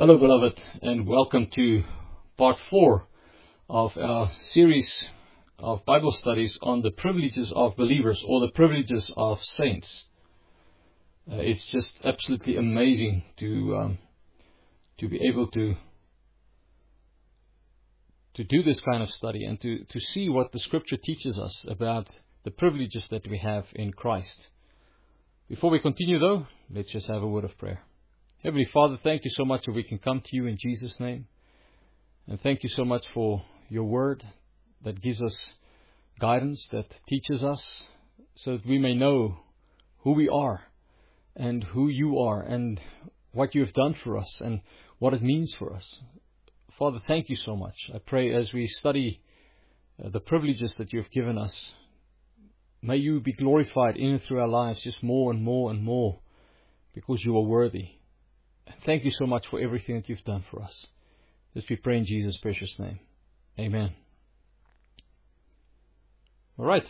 Hello, beloved, and welcome to part 4 of our series of Bible studies on the privileges of believers, or the privileges of saints. It's just absolutely amazing to be able to do this kind of study and to see what the Scripture teaches us about the privileges that we have in Christ. Before we continue, though, let's just have a word of prayer. Heavenly Father, thank you so much that we can come to you in Jesus' name. And thank you so much for your word that gives us guidance, that teaches us, so that we may know who we are and who you are and what you have done for us and what it means for us. Father, thank you so much. I pray as we study the privileges that you have given us, may you be glorified in and through our lives just more and more and more, because you are worthy. Thank you so much for everything that you've done for us. This we pray in Jesus' precious name. Amen. All right.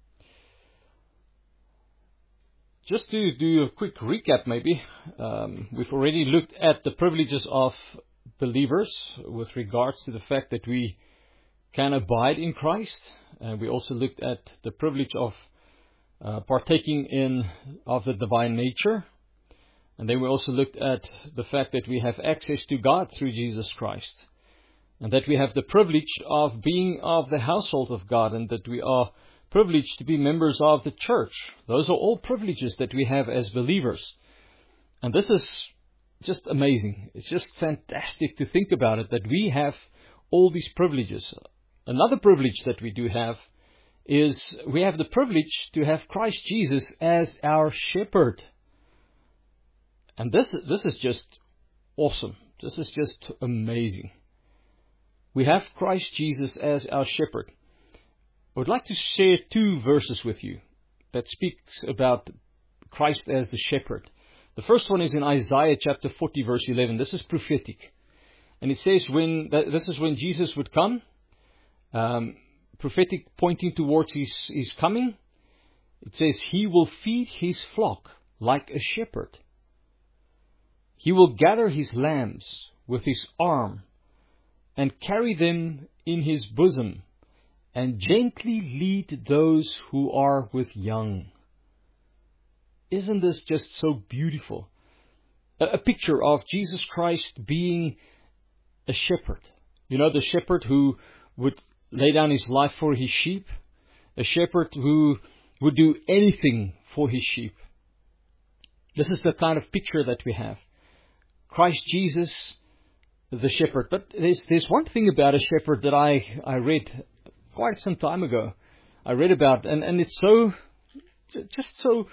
Just to do a quick recap maybe, we've already looked at the privileges of believers with regards to the fact that we can abide in Christ. And we also looked at the privilege of partaking of the divine nature. And then we also looked at the fact that we have access to God through Jesus Christ. And that we have the privilege of being of the household of God, and that we are privileged to be members of the church. Those are all privileges that we have as believers. And this is just amazing. It's just fantastic to think about it, that we have all these privileges. Another privilege that we do have is we have the privilege to have Christ Jesus as our shepherd. And this is just awesome. This is just amazing. We have Christ Jesus as our shepherd. I would like to share 2 verses with you that speaks about Christ as the shepherd. The first one is in Isaiah chapter 40 verse 11. This is prophetic. And it says this is when Jesus would come. Prophetic, pointing towards his coming. It says, He will feed His flock like a shepherd. He will gather His lambs with His arm and carry them in His bosom and gently lead those who are with young. Isn't this just so beautiful? A picture of Jesus Christ being a shepherd. You know, the shepherd who would lay down his life for his sheep. A shepherd who would do anything for his sheep. This is the kind of picture that we have. Christ Jesus, the shepherd. But there's one thing about a shepherd that I read quite some time ago. I read about, and it's just so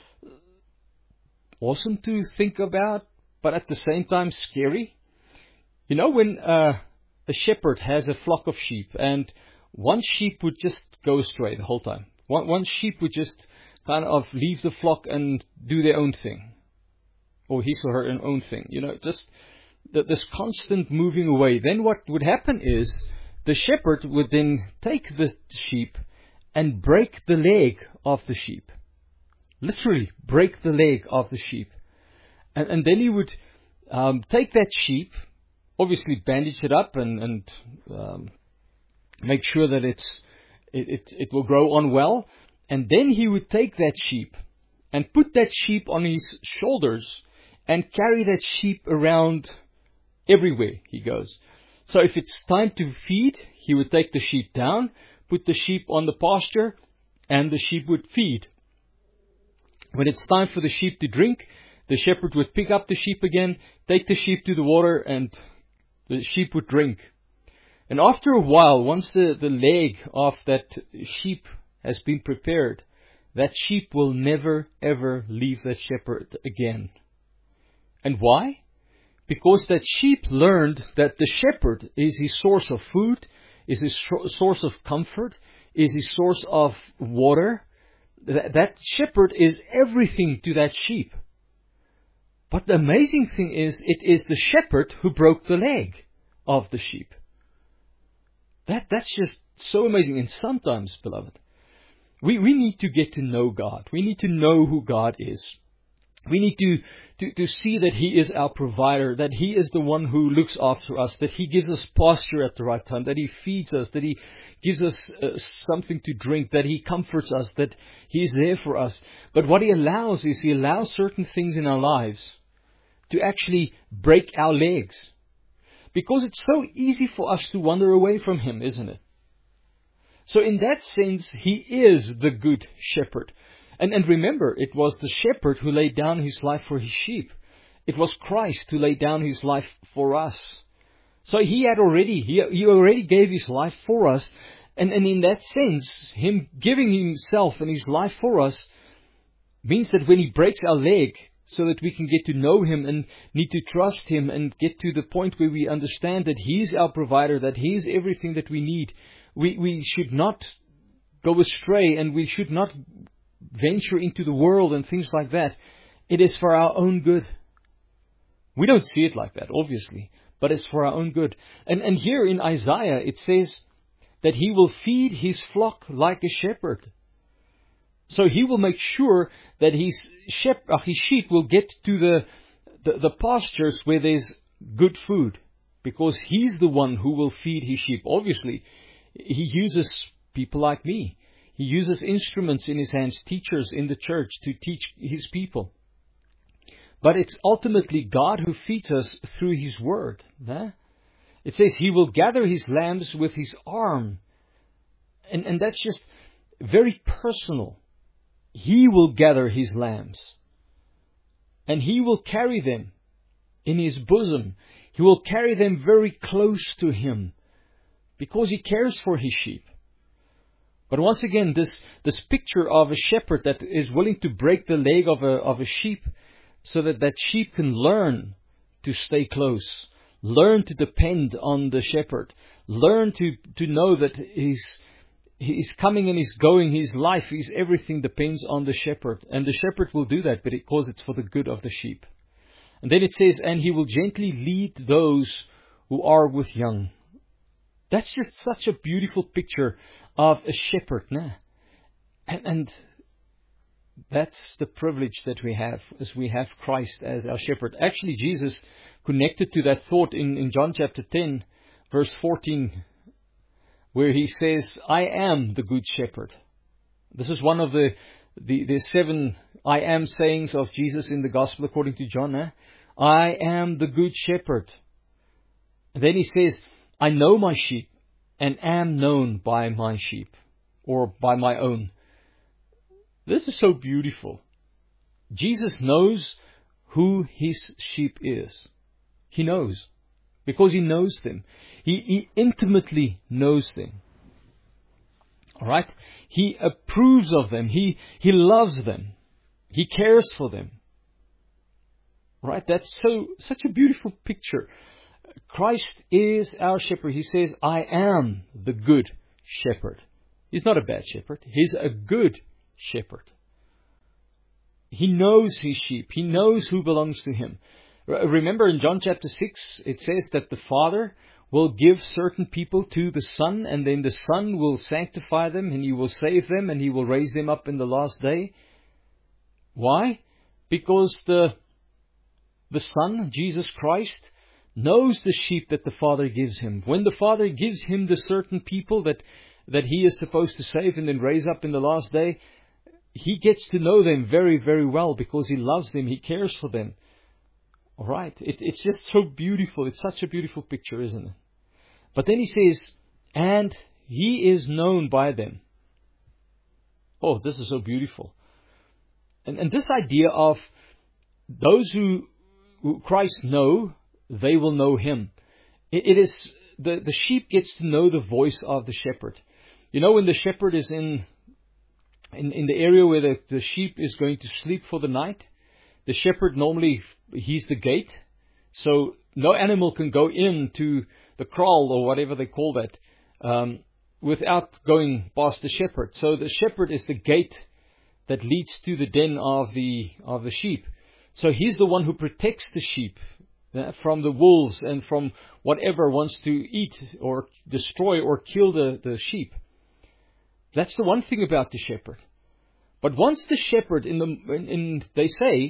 awesome to think about, but at the same time scary. You know, when a shepherd has a flock of sheep, and one sheep would just go astray the whole time. One sheep would just kind of leave the flock and do their own thing. Or his or her own thing. You know, just this constant moving away. Then what would happen is the shepherd would then take the sheep and break the leg of the sheep. Literally break the leg of the sheep. And then he would take that sheep, obviously bandage it up and make sure that it will grow on well. And then he would take that sheep and put that sheep on his shoulders and carry that sheep around everywhere he goes. So if it's time to feed, he would take the sheep down, put the sheep on the pasture, and the sheep would feed. When it's time for the sheep to drink, the shepherd would pick up the sheep again, take the sheep to the water, and the sheep would drink. And after a while, once the leg of that sheep has been prepared, that sheep will never ever leave that shepherd again. And why? Because that sheep learned that the shepherd is his source of food, is his source of comfort, is his source of water. That shepherd is everything to that sheep. But the amazing thing is, it is the shepherd who broke the leg of the sheep. That's just so amazing. And sometimes, beloved, we need to get to know God. We need to know who God is. We need to see that He is our provider, that He is the one who looks after us, that He gives us pasture at the right time, that He feeds us, that He gives us something to drink, that He comforts us, that He is there for us. But what He allows is He allows certain things in our lives to actually break our legs. Because it's so easy for us to wander away from Him, isn't it? So in that sense, He is the good shepherd. And remember, it was the shepherd who laid down his life for his sheep. It was Christ who laid down his life for us. So he already gave his life for us. And in that sense, Him giving Himself and His life for us means that when He breaks our leg, so that we can get to know Him and need to trust Him and get to the point where we understand that He's our provider, that He's everything that we need, we should not go astray, and we should not venture into the world and things like that. It is for our own good. We don't see it like that, obviously, but it's for our own good. And here in Isaiah, it says that He will feed His flock like a shepherd. So He will make sure that His sheep will get to the pastures where there's good food, because He's the one who will feed His sheep. Obviously, He uses people like me. He uses instruments in His hands, teachers in the church, to teach His people. But it's ultimately God who feeds us through His Word. It says He will gather His lambs with His arm. And that's just very personal. He will gather His lambs. And He will carry them in His bosom. He will carry them very close to Him, because He cares for His sheep. But once again, this picture of a shepherd that is willing to break the leg of a sheep, so that sheep can learn to stay close, learn to depend on the shepherd, learn to know that He's coming and He's going, His life, His everything depends on the shepherd. And the shepherd will do that, but because it's for the good of the sheep. And then it says, and He will gently lead those who are with young. That's just such a beautiful picture of a shepherd. And that's the privilege that we have, as we have Christ as our shepherd. Actually, Jesus connected to that thought in John chapter 10, verse 14, where He says, I am the good shepherd. This is one of the 7 I am sayings of Jesus in the Gospel according to John. I am the good shepherd. And then He says, I know my sheep and am known by my sheep, or by my own. This is so beautiful. Jesus knows who His sheep is. He knows, because He knows them. He intimately knows them. All right? He approves of them. He loves them. He cares for them. Right? That's such a beautiful picture. Christ is our shepherd. He says, I am the good shepherd. He's not a bad shepherd. He's a good shepherd. He knows His sheep. He knows who belongs to Him. Remember in John chapter 6, it says that the Father will give certain people to the Son, and then the Son will sanctify them, and He will save them, and He will raise them up in the last day. Why? Because the Son, Jesus Christ, knows the sheep that the Father gives Him. When the Father gives Him the certain people that He is supposed to save and then raise up in the last day, He gets to know them very, very well, because He loves them. He cares for them. All right. It's just so beautiful. It's such a beautiful picture, isn't it? But then He says, and He is known by them. Oh, this is so beautiful. And this idea of those who Christ know, they will know Him. It is the sheep gets to know the voice of the shepherd. You know, when the shepherd is in the area where the sheep is going to sleep for the night, the shepherd normally, he's the gate. So no animal can go into the kraal, or whatever they call that, without going past the shepherd. So the shepherd is the gate that leads to the den of the sheep. So he's the one who protects the sheep from the wolves and from whatever wants to eat or destroy or kill the sheep. That's the one thing about the shepherd. But once the shepherd, they say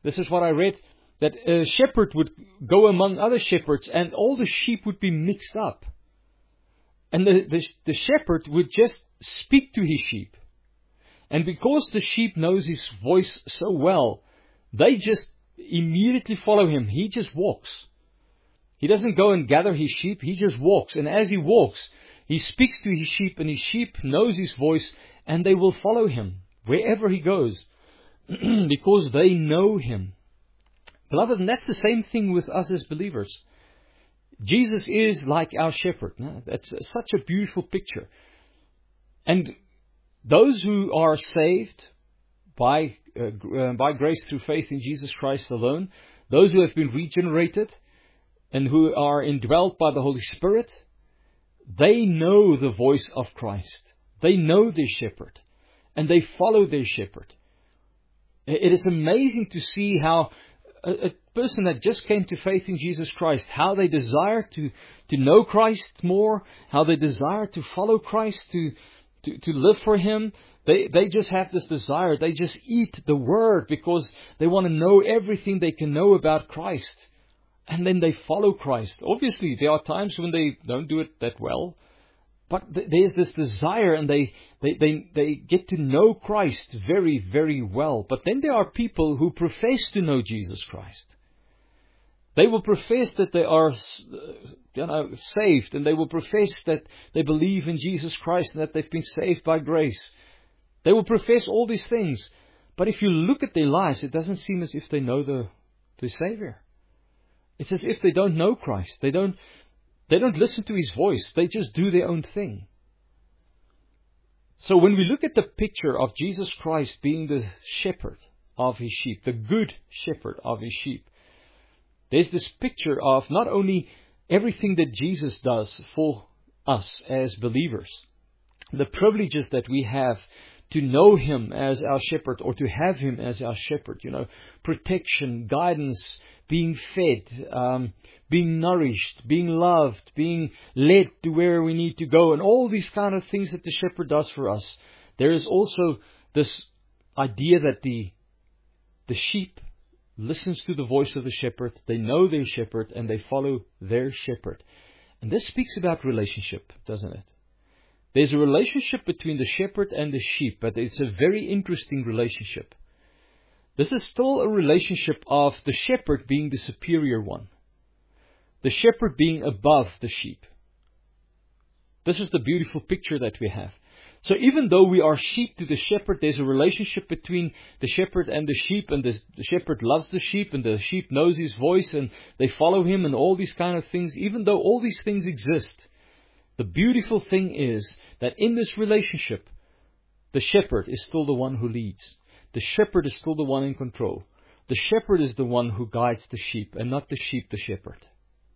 This is what I read, that a shepherd would go among other shepherds and all the sheep would be mixed up. And the shepherd would just speak to his sheep. And because the sheep knows his voice so well, they just immediately follow him. He just walks. He doesn't go and gather his sheep. He just walks. And as he walks, he speaks to his sheep, and his sheep knows his voice, and they will follow him wherever he goes because they know him. Beloved, and that's the same thing with us as believers. Jesus is like our shepherd. That's such a beautiful picture. And those who are saved by grace through faith in Jesus Christ alone, those who have been regenerated and who are indwelt by the Holy Spirit, they know the voice of Christ. They know their shepherd, and they follow their shepherd. It is amazing to see how a person that just came to faith in Jesus Christ, how they desire to know Christ more, how they desire to follow Christ, to live for Him. They just have this desire. They just eat the Word because they want to know everything they can know about Christ. And then they follow Christ. Obviously, there are times when they don't do it that well. But there's this desire, and they get to know Christ very, very well. But then there are people who profess to know Jesus Christ. They will profess that they are, saved, and they will profess that they believe in Jesus Christ and that they've been saved by grace. They will profess all these things. But if you look at their lives, it doesn't seem as if they know the Savior. It's as if they don't know Christ. They don't listen to His voice. They just do their own thing. So when we look at the picture of Jesus Christ being the shepherd of His sheep, the good shepherd of His sheep, there's this picture of not only everything that Jesus does for us as believers, the privileges that we have to know Him as our shepherd, or to have Him as our shepherd, protection, guidance, being fed, being nourished, being loved, being led to where we need to go, and all these kind of things that the shepherd does for us. There is also this idea that the sheep listens to the voice of the shepherd, they know their shepherd, and they follow their shepherd. And this speaks about relationship, doesn't it? There's a relationship between the shepherd and the sheep, but it's a very interesting relationship. This is still a relationship of the shepherd being the superior one. The shepherd being above the sheep. This is the beautiful picture that we have. So even though we are sheep to the shepherd, there's a relationship between the shepherd and the sheep, and the shepherd loves the sheep, and the sheep knows his voice, and they follow him, and all these kind of things. Even though all these things exist, the beautiful thing is that in this relationship, the shepherd is still the one who leads. The shepherd is still the one in control. The shepherd is the one who guides the sheep, and not the sheep the shepherd.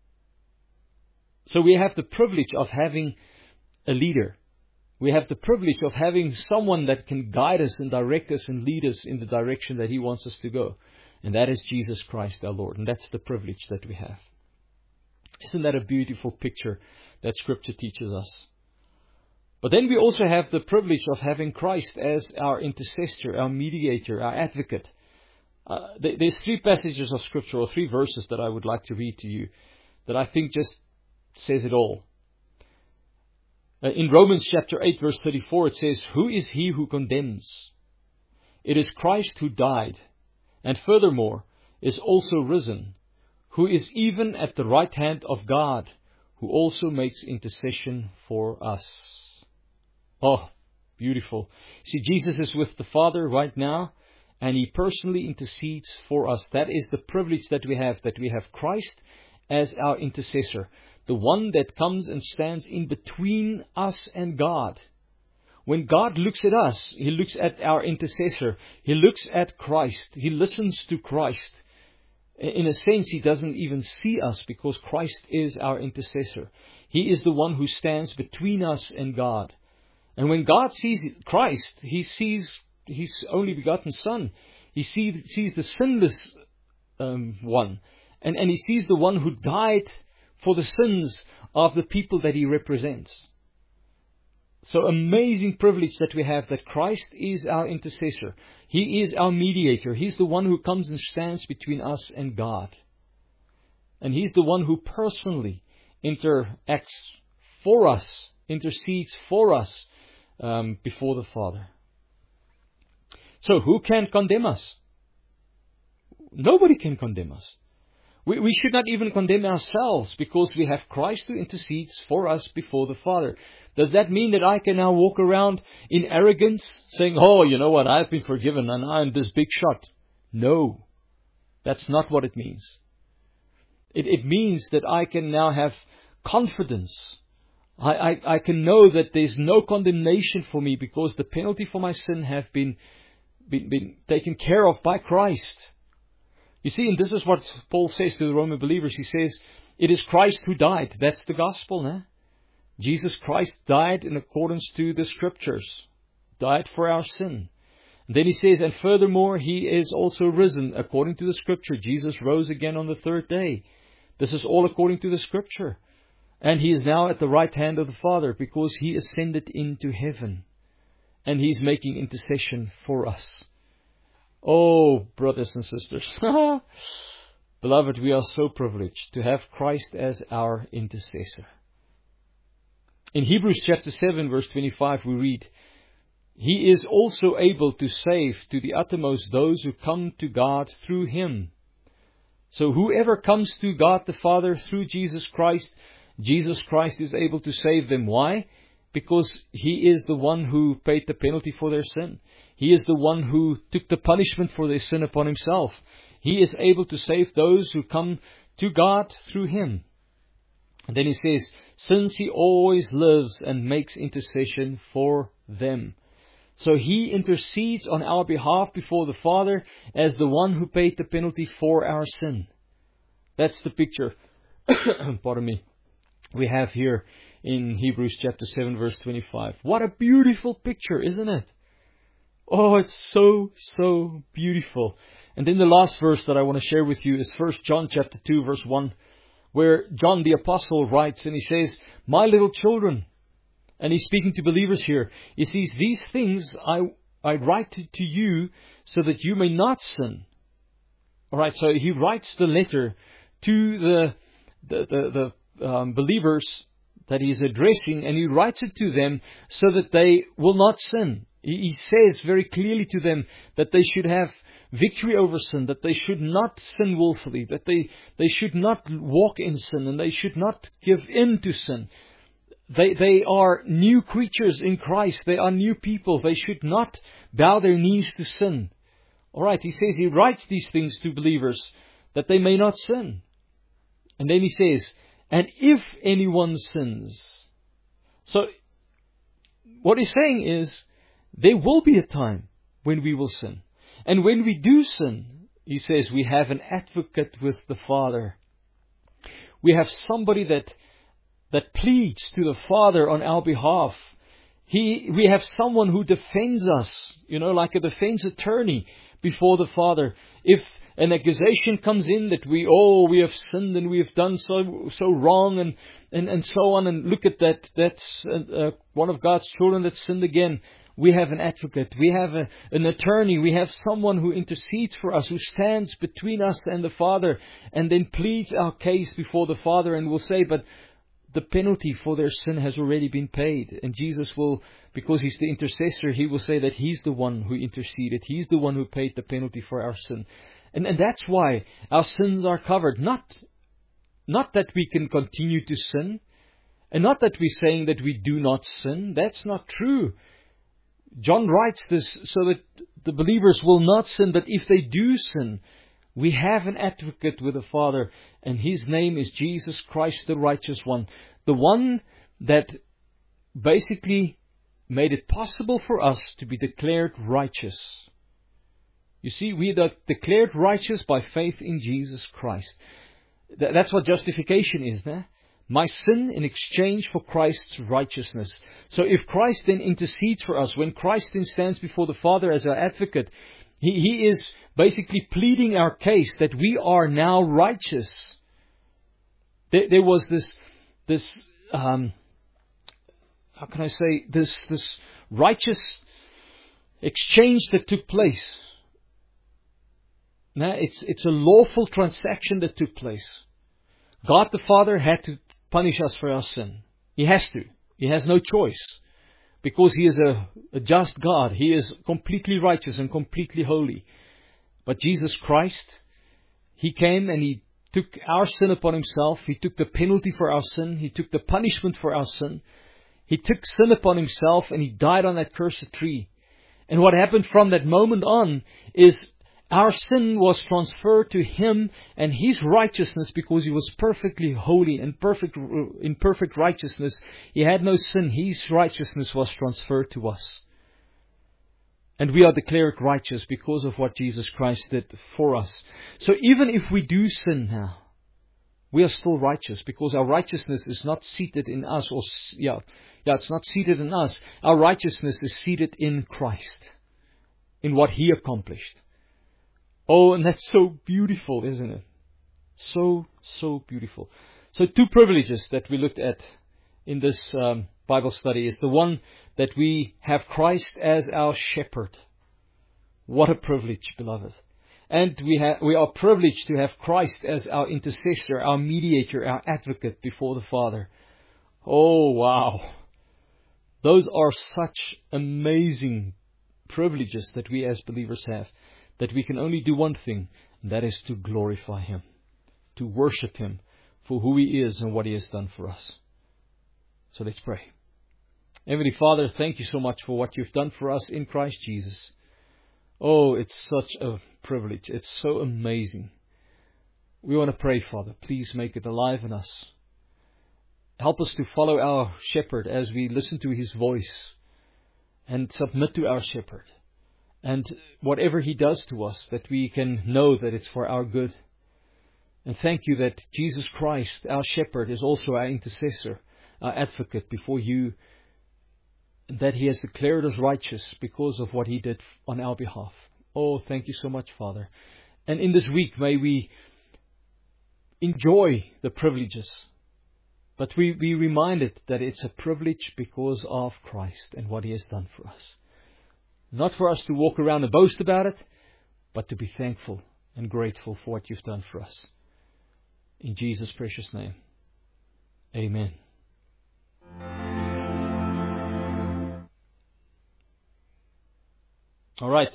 So we have the privilege of having a leader. We have the privilege of having someone that can guide us and direct us and lead us in the direction that He wants us to go. And that is Jesus Christ our Lord. And that's the privilege that we have. Isn't that a beautiful picture that Scripture teaches us? But then we also have the privilege of having Christ as our intercessor, our mediator, our advocate. There's 3 passages of Scripture, or 3 verses that I would like to read to you, that I think just says it all. In Romans chapter 8 verse 34 it says, "Who is he who condemns? It is Christ who died, and furthermore is also risen, who is even at the right hand of God, who also makes intercession for us." Oh, beautiful. See, Jesus is with the Father right now, and He personally intercedes for us. That is the privilege that we have Christ as our intercessor. The one that comes and stands in between us and God. When God looks at us, He looks at our intercessor. He looks at Christ. He listens to Christ. In a sense, He doesn't even see us because Christ is our intercessor. He is the one who stands between us and God. And when God sees Christ, He sees His only begotten Son. He sees the sinless one. And He sees the one who died for the sins of the people that He represents. So amazing privilege that we have, that Christ is our intercessor. He is our mediator. He's the one who comes and stands between us and God. And He's the one who personally interacts for us, intercedes for us before the Father. So who can condemn us? Nobody can condemn us. We should not even condemn ourselves, because we have Christ who intercedes for us before the Father. Does that mean that I can now walk around in arrogance, saying, oh, you know what, I've been forgiven and I'm this big shot? No, that's not what it means. It means that I can now have confidence. I can know that there's no condemnation for me, because the penalty for my sin have been taken care of by Christ. You see, and this is what Paul says to the Roman believers. He says, it is Christ who died. That's the gospel, né? Jesus Christ died in accordance to the Scriptures, died for our sin. And then he says, and furthermore, He is also risen according to the Scripture. Jesus rose again on the third day. This is all according to the Scripture. And He is now at the right hand of the Father, because He ascended into heaven. And He's making intercession for us. Oh, brothers and sisters, beloved, we are so privileged to have Christ as our intercessor. In Hebrews chapter 7, verse 25, we read, He is also able to save to the uttermost those who come to God through Him. So whoever comes to God the Father through Jesus Christ is able to save them. Why? Because He is the one who paid the penalty for their sin. He is the one who took the punishment for their sin upon Himself. He is able to save those who come to God through Him. And then he says, since He always lives and makes intercession for them. So He intercedes on our behalf before the Father as the one who paid the penalty for our sin. That's the picture, pardon me, we have here in Hebrews chapter 7, verse 25. What a beautiful picture, isn't it? Oh, it's so, so beautiful. And then the last verse that I want to share with you is 1 John chapter 2, verse 1, where John the Apostle writes, and he says, my little children, and he's speaking to believers here, he says, these things I write to you so that you may not sin. Alright, so he writes the letter to the believers that he's addressing, and he writes it to them so that they will not sin. He says very clearly to them that they should have victory over sin, that they should not sin willfully, that they should not walk in sin, and they should not give in to sin. They are new creatures in Christ. They are new people. They should not bow their knees to sin. Alright, he says he writes these things to believers that they may not sin. And then he says, and if anyone sins. So, what he's saying is, there will be a time when we will sin. And when we do sin, he says, we have an advocate with the Father. We have somebody that pleads to the Father on our behalf. We have someone who defends us, like a defense attorney before the Father. If an accusation comes in that we have sinned and we have done so wrong and so on, and look at that's one of God's children that sinned again. We have an advocate. We have an attorney. We have someone who intercedes for us, who stands between us and the Father, and then pleads our case before the Father, and will say, but the penalty for their sin has already been paid. And Jesus will, because He's the intercessor, He will say that He's the one who interceded. He's the one who paid the penalty for our sin. And that's why our sins are covered. Not that we can continue to sin, and not that we're saying that we do not sin. That's not true. John writes this so that the believers will not sin, but if they do sin, we have an advocate with the Father, and His name is Jesus Christ, the righteous one. The one that basically made it possible for us to be declared righteous. You see, we are declared righteous by faith in Jesus Christ. That's what justification is, né? My sin in exchange for Christ's righteousness. So if Christ then intercedes for us, when Christ then stands before the Father as our advocate, He is basically pleading our case that we are now righteous. There was this how can I say, this righteous exchange that took place. Now, it's a lawful transaction that took place. God the Father had to punish us for our sin. He has to. He has no choice. Because He is a just God. He is completely righteous and completely holy. But Jesus Christ, He came and He took our sin upon Himself. He took the penalty for our sin. He took the punishment for our sin. He took sin upon Himself and He died on that cursed tree. And what happened from that moment on is our sin was transferred to Him, and His righteousness, because He was perfectly holy and in perfect righteousness. He had no sin. His righteousness was transferred to us. And we are declared righteous because of what Jesus Christ did for us. So even if we do sin now, we are still righteous, because our righteousness is not seated in us. It's not seated in us. Our righteousness is seated in Christ, in what He accomplished. Oh, and that's so beautiful, isn't it? So beautiful. So 2 privileges that we looked at in this Bible study is the one that we have Christ as our shepherd. What a privilege, beloved. And we are privileged to have Christ as our intercessor, our mediator, our advocate before the Father. Oh, wow. Those are such amazing privileges that we as believers have, that we can only do one thing, and that is to glorify Him, to worship Him for who He is and what He has done for us. So let's pray. Heavenly Father, thank You so much for what You've done for us in Christ Jesus. Oh, it's such a privilege. It's so amazing. We want to pray, Father, please make it alive in us. Help us to follow our shepherd as we listen to His voice and submit to our shepherd. And whatever He does to us, that we can know that it's for our good. And thank You that Jesus Christ, our shepherd, is also our intercessor, our advocate before You, and that He has declared us righteous because of what He did on our behalf. Oh, thank You so much, Father. And in this week, may we enjoy the privileges, but we be reminded that it's a privilege because of Christ and what He has done for us. Not for us to walk around and boast about it, but to be thankful and grateful for what You've done for us. In Jesus' precious name, amen. All right.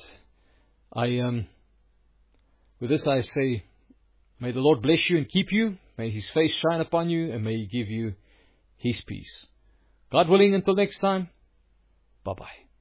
With this I say, may the Lord bless you and keep you. May His face shine upon you, and may He give you His peace. God willing, until next time, bye-bye.